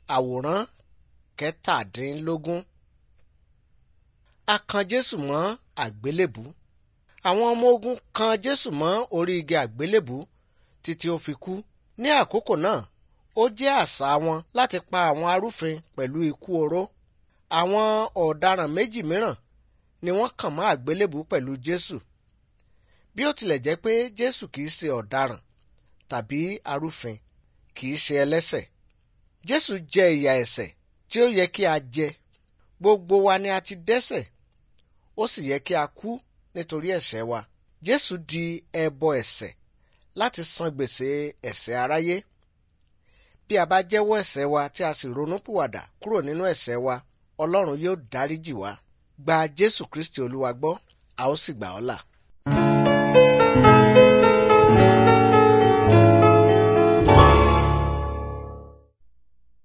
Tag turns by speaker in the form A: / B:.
A: Àwòrán 17. A kan Jésù mọ́ àgbélébù. Àwọn ọmọ ogun kan Jésù mọ́ orí igi àgbélébù títí ó fi kú. Ní àkókò náà, ó jẹ́ àṣà wọn láti pa àwọn arúfin pẹ̀lú ikú oró. Àwọn ọ̀daràn méjì mìíràn ni wọ́n kàn mọ́ àgbélébù pẹ̀lú Jésù. Bí ó tilẹ̀ jẹ́ pé Jésù kìí ṣe ọ̀daràn tàbí arúfin, kìí ṣe ẹlẹ́ṣẹ̀. Jésù jẹ ìyà ẹ̀ṣẹ̀ tí ó yẹ kí a jẹ. Gbogbo wa ni a ti dẹ́ṣẹ̀, ó sì yẹ kí a kú nítorí ẹ̀ṣẹ̀ wa. Jésù di ẹbọ ẹ̀ṣẹ̀ láti san gbèsè ẹ̀ṣẹ̀ aráyé. Bí a bá jẹ́wọ́ ẹ̀ṣẹ̀ wa tí a sì ronúpìwàdà kúrò nínú ẹ̀ṣẹ̀ wa, Ọlọ́run yóò dáríjì wá. Gba Jésù Kristi Olúwa gbọ́, a ó sì gbà ọ́ là.